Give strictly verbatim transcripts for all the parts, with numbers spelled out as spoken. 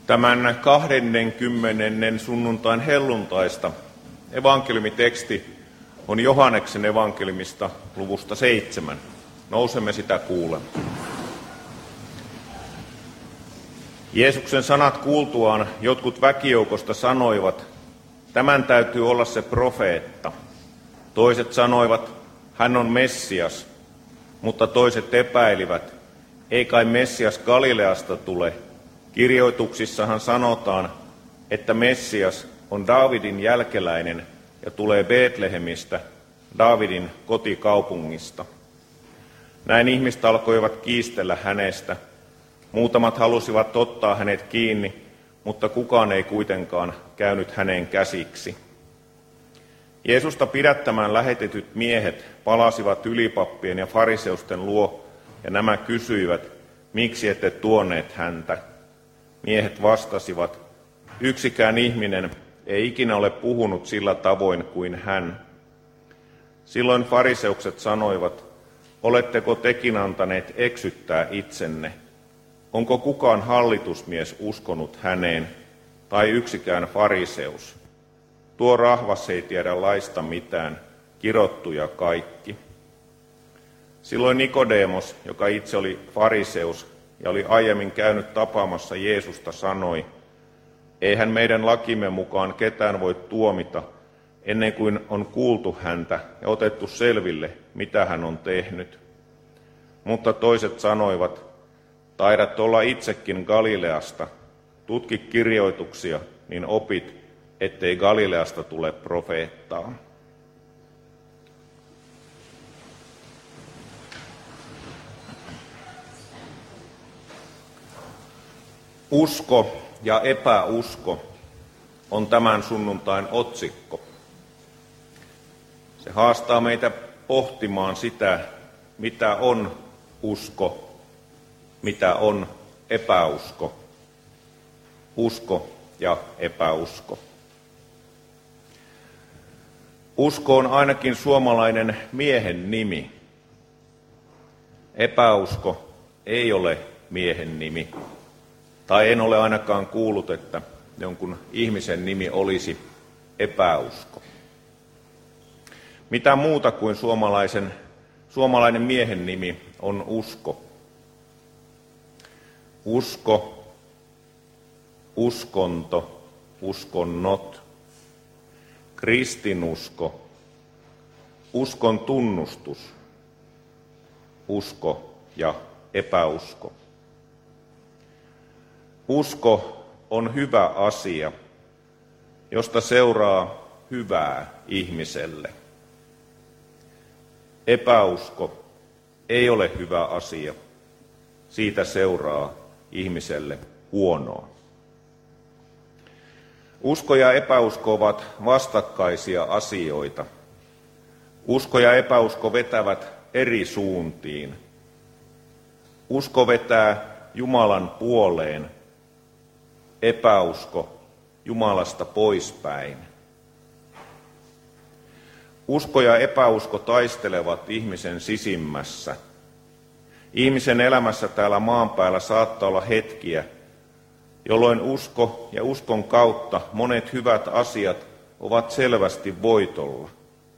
Tämän kahdennenkymmenennen sunnuntain helluntaista evankeliumiteksti on Johanneksen evankeliumista luvusta seitsemän. Nousemme sitä kuulemaan. Jeesuksen sanat kuultuaan jotkut väkijoukosta sanoivat, tämän täytyy olla se profeetta. Toiset sanoivat, hän on Messias, mutta toiset epäilivät, ei kai Messias Galileasta tule. Kirjoituksissahan sanotaan, että Messias on Daavidin jälkeläinen ja tulee Betlehemistä, Daavidin kotikaupungista. Näin ihmiset alkoivat kiistellä hänestä. Muutamat halusivat ottaa hänet kiinni, mutta kukaan ei kuitenkaan käynyt häneen käsiksi. Jeesusta pidättämään lähetetyt miehet palasivat ylipappien ja fariseusten luo, ja nämä kysyivät, miksi ette tuoneet häntä. Miehet vastasivat, yksikään ihminen ei ikinä ole puhunut sillä tavoin kuin hän. Silloin fariseukset sanoivat, oletteko tekin antaneet eksyttää itsenne? Onko kukaan hallitusmies uskonut häneen, tai yksikään fariseus? Tuo rahvas ei tiedä laista mitään, kirottuja kaikki. Silloin Nikodemos, joka itse oli fariseus ja oli aiemmin käynyt tapaamassa Jeesusta, sanoi, eihän meidän lakimme mukaan ketään voi tuomita, ennen kuin on kuultu häntä ja otettu selville, mitä hän on tehnyt. Mutta toiset sanoivat, taidat olla itsekin Galileasta, tutki kirjoituksia, niin opit, ettei Galileasta tule profeettaa. Usko ja epäusko on tämän sunnuntain otsikko. Se haastaa meitä pohtimaan sitä, mitä on usko, mitä on epäusko. Usko ja epäusko. Usko on ainakin suomalainen miehen nimi. Epäusko ei ole miehen nimi. Tai en ole ainakaan kuullut, että jonkun ihmisen nimi olisi epäusko. Mitä muuta kuin suomalaisen, suomalainen miehen nimi on usko? Usko, uskonto, uskonnot, kristinusko, uskon tunnustus, usko ja epäusko. Usko on hyvä asia, josta seuraa hyvää ihmiselle. Epäusko ei ole hyvä asia, siitä seuraa ihmiselle huonoa. Usko ja epäusko ovat vastakkaisia asioita. Usko ja epäusko vetävät eri suuntiin. Usko vetää Jumalan puoleen, epäusko Jumalasta poispäin. Usko ja epäusko taistelevat ihmisen sisimmässä. Ihmisen elämässä täällä maan päällä saattaa olla hetkiä, jolloin usko ja uskon kautta monet hyvät asiat ovat selvästi voitolla.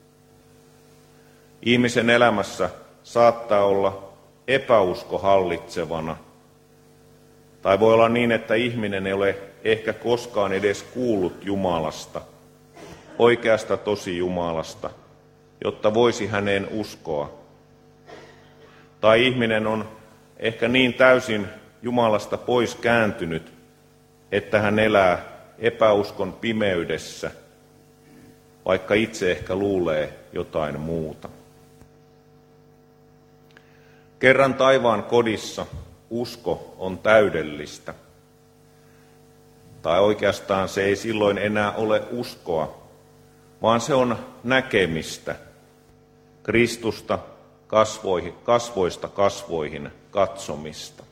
Ihmisen elämässä saattaa olla epäusko hallitsevana. Tai voi olla niin, että ihminen ei ole ehkä koskaan edes kuullut Jumalasta, oikeasta tosi Jumalasta, jotta voisi häneen uskoa. Tai ihminen on ehkä niin täysin Jumalasta pois kääntynyt, että hän elää epäuskon pimeydessä, vaikka itse ehkä luulee jotain muuta. Kerran taivaan kodissa usko on täydellistä. Tai oikeastaan se ei silloin enää ole uskoa, vaan se on näkemistä, Kristusta kasvoihin, kasvoista kasvoihin katsomista.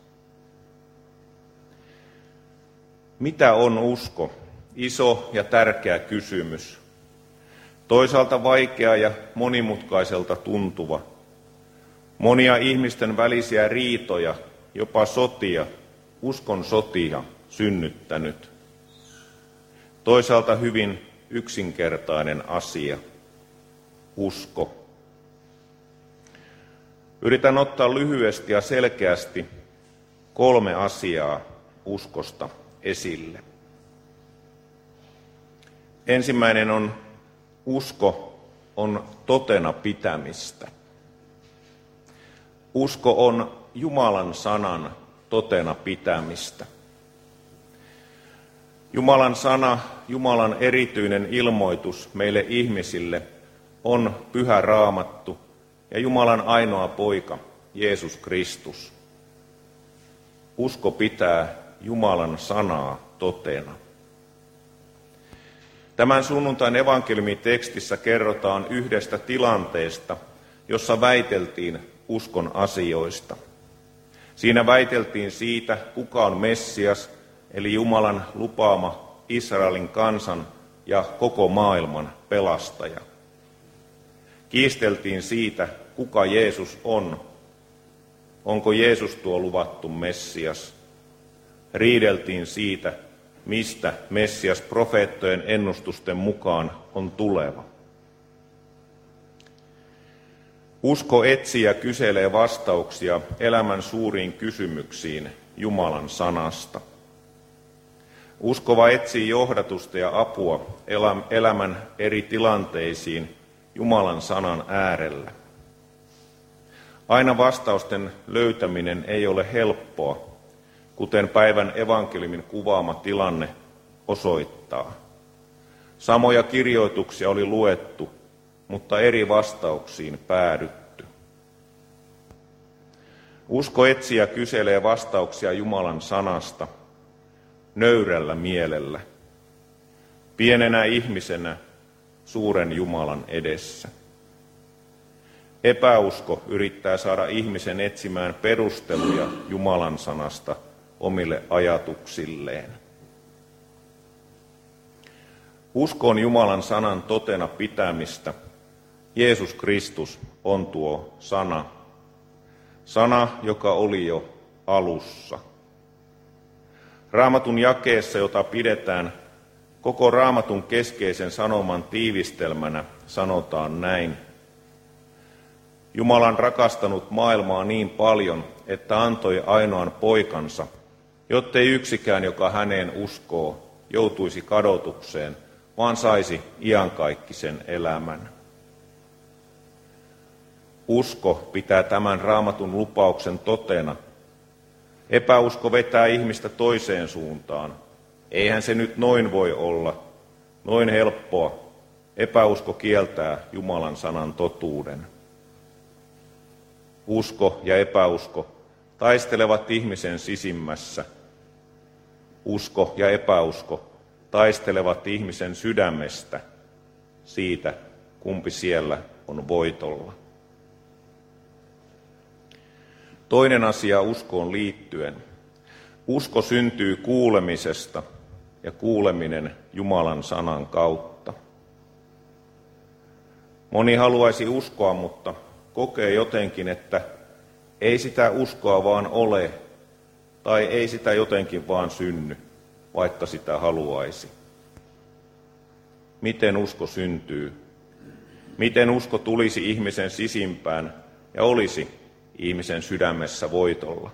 Mitä on usko? Iso ja tärkeä kysymys. Toisaalta vaikea ja monimutkaiselta tuntuva. Monia ihmisten välisiä riitoja, jopa sotia, uskon sotia synnyttänyt. Toisaalta hyvin yksinkertainen asia, usko. Yritän ottaa lyhyesti ja selkeästi kolme asiaa uskosta esille. Ensimmäinen on, usko on totena pitämistä. Usko on Jumalan sanan totena pitämistä. Jumalan sana, Jumalan erityinen ilmoitus meille ihmisille on Pyhä Raamattu ja Jumalan ainoa poika, Jeesus Kristus. Usko pitää Jumalan sanaa totena. Tämän sunnuntain evankeliumitekstissä kerrotaan yhdestä tilanteesta, jossa väiteltiin uskon asioista. Siinä väiteltiin siitä, kuka on Messias, eli Jumalan lupaama Israelin kansan ja koko maailman pelastaja. Kiisteltiin siitä, kuka Jeesus on. Onko Jeesus tuo luvattu Messias? Riideltiin siitä, mistä Messias profeettojen ennustusten mukaan on tuleva. Usko etsii ja kyselee vastauksia elämän suuriin kysymyksiin Jumalan sanasta. Uskova etsii johdatusta ja apua elämän eri tilanteisiin Jumalan sanan äärellä. Aina vastausten löytäminen ei ole helppoa, kuten päivän evankeliumin kuvaama tilanne osoittaa. Samoja kirjoituksia oli luettu, mutta eri vastauksiin päädytty. Usko etsii ja kyselee vastauksia Jumalan sanasta nöyrällä mielellä, pienenä ihmisenä suuren Jumalan edessä. Epäusko yrittää saada ihmisen etsimään perusteluja Jumalan sanasta omille ajatuksilleen. Usko on Jumalan sanan totena pitämistä. Jeesus Kristus on tuo sana. Sana, joka oli jo alussa. Raamatun jakeessa, jota pidetään koko Raamatun keskeisen sanoman tiivistelmänä, sanotaan näin. Jumala on rakastanut maailmaa niin paljon, että antoi ainoan poikansa, jottei yksikään, joka häneen uskoo, joutuisi kadotukseen, vaan saisi iankaikkisen elämän. Usko pitää tämän Raamatun lupauksen totena. Epäusko vetää ihmistä toiseen suuntaan. Eihän se nyt noin voi olla, noin helppoa. Epäusko kieltää Jumalan sanan totuuden. Usko ja epäusko taistelevat ihmisen sisimmässä. Usko ja epäusko taistelevat ihmisen sydämestä siitä, kumpi siellä on voitolla. Toinen asia uskoon liittyen. Usko syntyy kuulemisesta ja kuuleminen Jumalan sanan kautta. Moni haluaisi uskoa, mutta kokee jotenkin, että ei sitä uskoa vaan ole, tai ei sitä jotenkin vaan synny, vaikka sitä haluaisi. Miten usko syntyy? Miten usko tulisi ihmisen sisimpään ja olisi ihmisen sydämessä voitolla?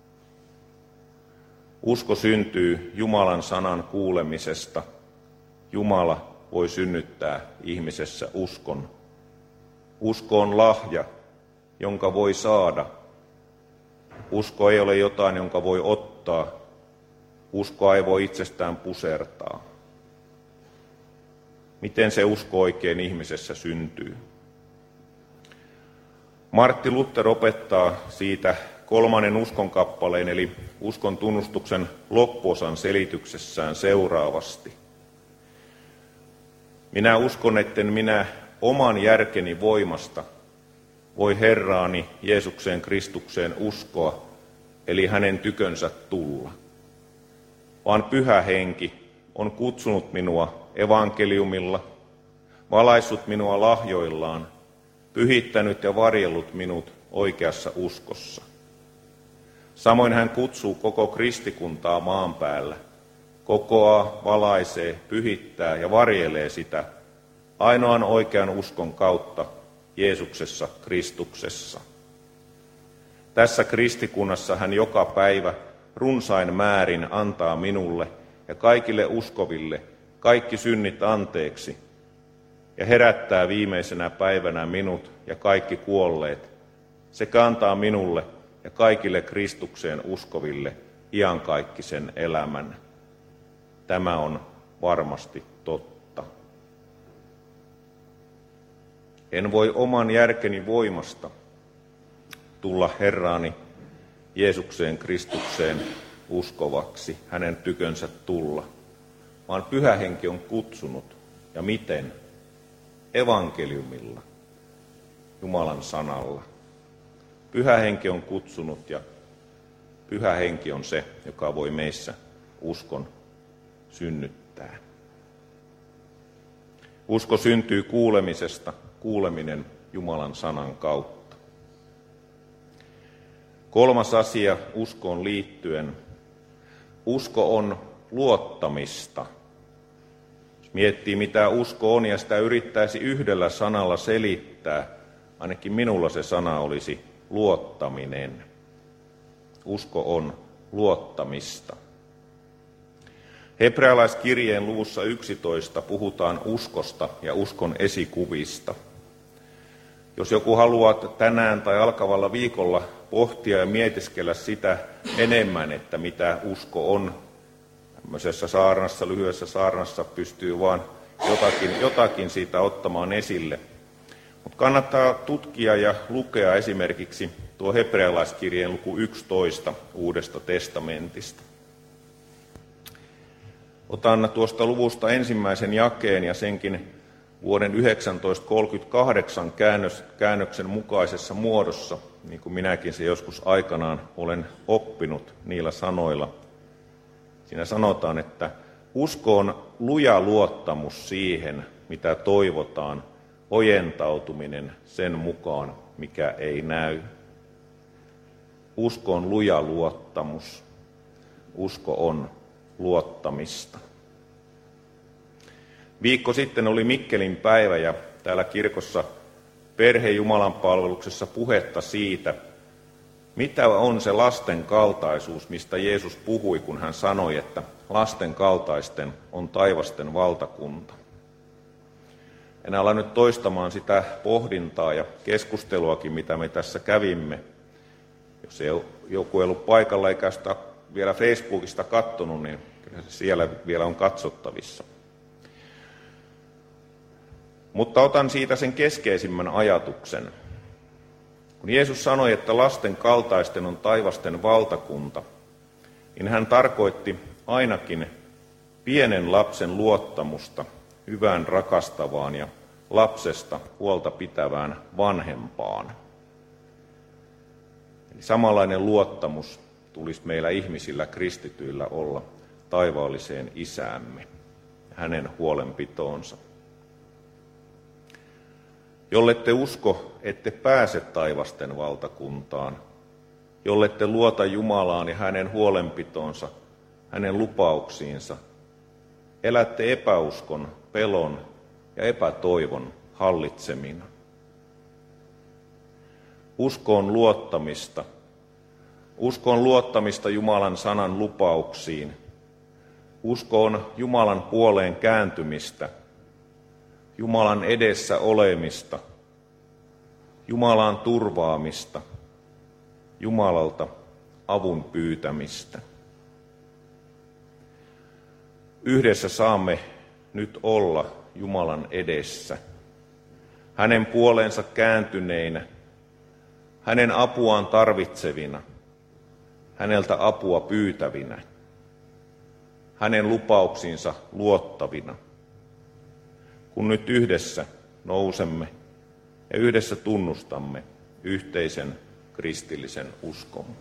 Usko syntyy Jumalan sanan kuulemisesta. Jumala voi synnyttää ihmisessä uskon. Usko on lahja, jonka voi saada. Usko ei ole jotain, jonka voi ottaa. Uskoa ei voi itsestään pusertaa. Miten se usko oikein ihmisessä syntyy? Martti Luther opettaa siitä kolmannen uskonkappaleen eli uskon tunnustuksen loppuosan selityksessään seuraavasti. Minä uskon, etten minä oman järkeni voimasta voi Herraani Jeesukseen Kristukseen uskoa, eli hänen tykönsä tulla. Vaan Pyhä Henki on kutsunut minua evankeliumilla, valaissut minua lahjoillaan, pyhittänyt ja varjellut minut oikeassa uskossa. Samoin hän kutsuu koko kristikuntaa maan päällä kokoaa, valaisee, pyhittää ja varjelee sitä ainoan oikean uskon kautta Jeesuksessa Kristuksessa. Tässä kristikunnassa hän joka päivä runsain määrin antaa minulle ja kaikille uskoville kaikki synnit anteeksi ja herättää viimeisenä päivänä minut ja kaikki kuolleet sekä antaa minulle ja kaikille Kristukseen uskoville iankaikkisen elämän. Tämä on varmasti totta. En voi oman järkeni voimasta tulla Herraani Jeesukseen Kristukseen uskovaksi, hänen tykönsä tulla, vaan Pyhä Henki on kutsunut. Ja miten? Evankeliumilla, Jumalan sanalla. Pyhä Henki on kutsunut ja Pyhä Henki on se, joka voi meissä uskon synnyttää. Usko syntyy kuulemisesta, kuuleminen Jumalan sanan kautta. Kolmas asia uskoon liittyen. Usko on luottamista. Jos miettii, mitä usko on ja sitä yrittäisi yhdellä sanalla selittää, ainakin minulla se sana olisi luottaminen. Usko on luottamista. Hebrealaiskirjeen luvussa yksitoista puhutaan uskosta ja uskon esikuvista. Jos joku haluaa tänään tai alkavalla viikolla pohtia ja mietiskellä sitä enemmän, että mitä usko on, tämmöisessä saarnassa, lyhyessä saarnassa pystyy vaan jotakin, jotakin siitä ottamaan esille. Mutta kannattaa tutkia ja lukea esimerkiksi tuo Hebrealaiskirjeen luku yksitoista Uudesta testamentista. Otan tuosta luvusta ensimmäisen jakeen ja senkin vuoden yhdeksäntoistasataakolmekymmentäkahdeksan käännös, käännöksen mukaisessa muodossa, niin kuin minäkin se joskus aikanaan olen oppinut niillä sanoilla. Siinä sanotaan, että usko on luja luottamus siihen, mitä toivotaan, ojentautuminen sen mukaan, mikä ei näy. Usko on luja luottamus. Usko on luottamista. Viikko sitten oli Mikkelin päivä ja täällä kirkossa perhejumalan palveluksessa puhetta siitä, mitä on se lasten kaltaisuus, mistä Jeesus puhui, kun hän sanoi, että lasten kaltaisten on taivasten valtakunta. En ala nyt toistamaan sitä pohdintaa ja keskusteluakin, mitä me tässä kävimme. Jos ei joku ei ollut paikalla eikä sitä vielä Facebookista katsonut, niin kyllä se siellä vielä on katsottavissa. Mutta otan siitä sen keskeisimmän ajatuksen. Kun Jeesus sanoi, että lasten kaltaisten on taivasten valtakunta, niin hän tarkoitti ainakin pienen lapsen luottamusta hyvään rakastavaan ja lapsesta huolta pitävään vanhempaan. Eli samanlainen luottamus tulisi meillä ihmisillä kristityillä olla taivaalliseen isäämme ja hänen huolenpitoonsa. Jollette usko, ette pääse taivasten valtakuntaan, jollette luota Jumalaan ja hänen huolenpitoonsa, hänen lupauksiinsa, elätte epäuskon, pelon ja epätoivon hallitsemina. Usko on luottamista. Usko on luottamista Jumalan sanan lupauksiin. Usko on Jumalan puoleen kääntymistä, Jumalan edessä olemista, Jumalan turvaamista, Jumalalta avun pyytämistä. Yhdessä saamme nyt olla Jumalan edessä, hänen puoleensa kääntyneinä, hänen apuaan tarvitsevina, häneltä apua pyytävinä, hänen lupauksiinsa luottavina. Kun nyt yhdessä nousemme ja yhdessä tunnustamme yhteisen kristillisen uskomme.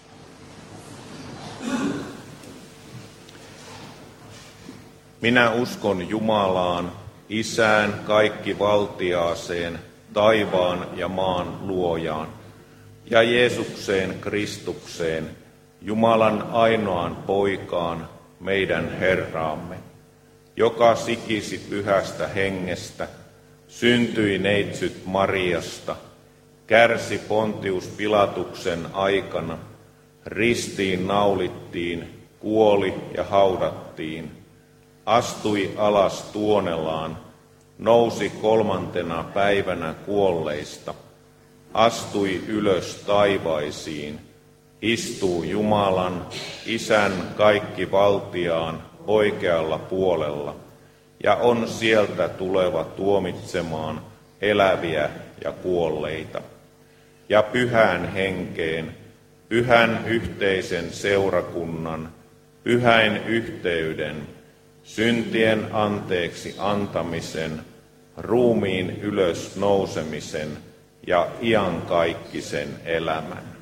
Minä uskon Jumalaan, Isään kaikkivaltiaaseen, taivaan ja maan luojaan, ja Jeesukseen Kristukseen, Jumalan ainoaan poikaan, meidän Herraamme, joka sikisi pyhästä hengestä, syntyi neitsyt Mariasta, kärsi Pontius Pilatuksen aikana, ristiin naulittiin, kuoli ja haudattiin, astui alas tuonelaan, nousi kolmantena päivänä kuolleista, astui ylös taivaisiin, istuu Jumalan, Isän kaikki valtiaan oikealla puolella ja on sieltä tuleva tuomitsemaan eläviä ja kuolleita. Ja pyhään henkeen, pyhän yhteisen seurakunnan, pyhäin yhteyden, syntien anteeksi antamisen, ruumiin ylös nousemisen ja iankaikkisen elämän.